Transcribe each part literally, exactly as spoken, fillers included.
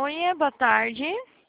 Oi, boa tarde.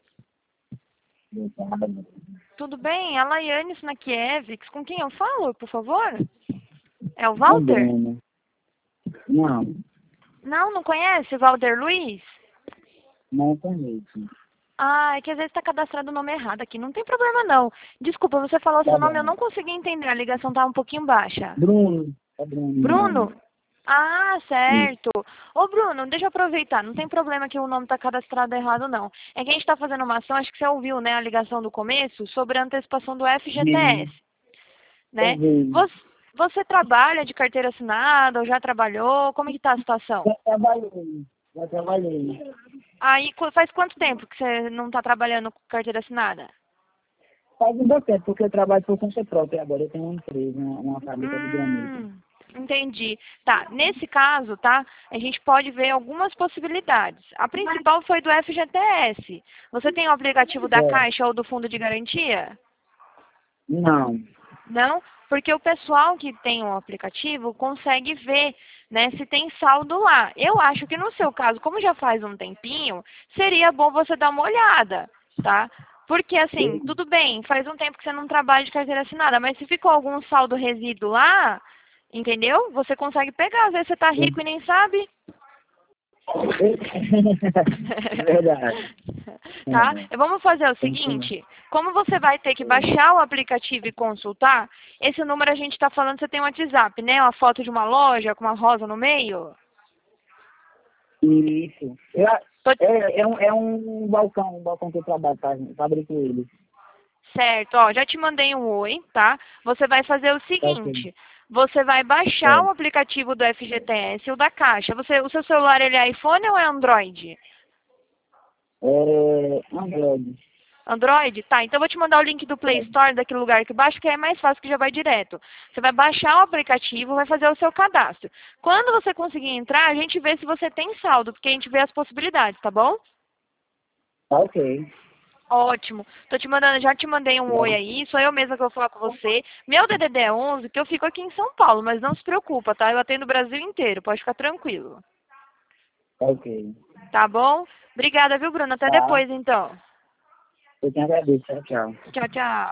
Tudo bem? A Laiane Snakiewicz, com quem eu falo, por favor? É o Walter? Não, Não, não conhece o Walter Luiz? não conheço. Ah, é que às vezes está cadastrado o nome errado aqui. Não tem problema, não. Desculpa, você falou Tá seu nome, eu bom. não consegui entender. A ligação tá um pouquinho baixa. Bruno. É Bruno. meu Bruno? nome. Ah, Isso. certo. Ô, Bruno, deixa eu aproveitar. Não tem problema que o nome está cadastrado errado, não. É que a gente está fazendo uma ação, acho que você ouviu, né, a ligação do começo, sobre a antecipação do F G T S, Vi. né? Eu vi. Você, você trabalha de carteira assinada ou já trabalhou? Como é que tá a situação? Já trabalhei. Já trabalhei. Aí, qu- faz quanto tempo que você não está trabalhando com carteira assinada? Faz um bom tempo, porque eu trabalho por conta própria agora. Eu tenho uma empresa, uma, uma fábrica de granito. Hum, entendi. Tá, nesse caso, tá, a gente pode ver algumas possibilidades. A principal foi do F G T S. Você tem o aplicativo da É. Caixa ou do Fundo de Garantia? Não. Não? Porque o pessoal que tem o aplicativo consegue ver, né, se tem saldo lá. Eu acho que no seu caso, como já faz um tempinho, seria bom você dar uma olhada, tá? Porque assim, tudo bem, faz um tempo que você não trabalha de carteira assinada, mas se ficou algum saldo resíduo lá, entendeu? Você consegue pegar, às vezes você tá rico e nem sabe. Verdade. Tá? É. Vamos fazer o Tem que... seguinte, como você vai ter que baixar o aplicativo e consultar, esse número a gente está falando, você tem um WhatsApp, né? Uma foto de uma loja com uma rosa no meio. Isso. Eu, Tô- é, é, um, é um balcão, um balcão que eu trabalho, tá? Fabrico ele. Certo, ó, já te mandei um oi, tá? Você vai fazer o Tá ok. seguinte, você vai baixar É. o aplicativo do F G T S e o da Caixa. Você, o seu celular, ele é iPhone ou é Android? É Android. Android? Tá, então eu vou te mandar o link do Play Store daquele lugar aqui embaixo, que é mais fácil, que já vai direto. Você vai baixar o aplicativo, vai fazer o seu cadastro. Quando você conseguir entrar, a gente vê se você tem saldo, porque a gente vê as possibilidades, tá bom? Tá ok. Ótimo. Tô te mandando, já te mandei um oi aí, sou eu mesma que vou falar com você. Meu D D D é onze, que eu fico aqui em São Paulo, mas não se preocupa, tá? Eu atendo o Brasil inteiro, pode ficar tranquilo. Tá ok. Tá bom? Obrigada, viu, Bruno? Até Tá. depois, então. Eu te agradeço. Tchau, tchau. Tchau, tchau.